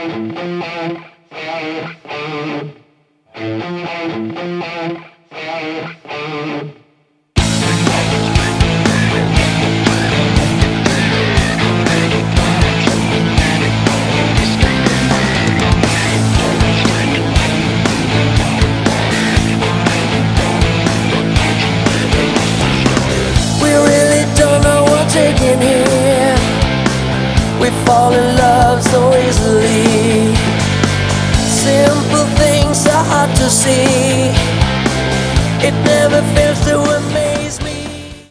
Taking here, we fall in love so easily. Simple things are hard to see. It never fails to amaze.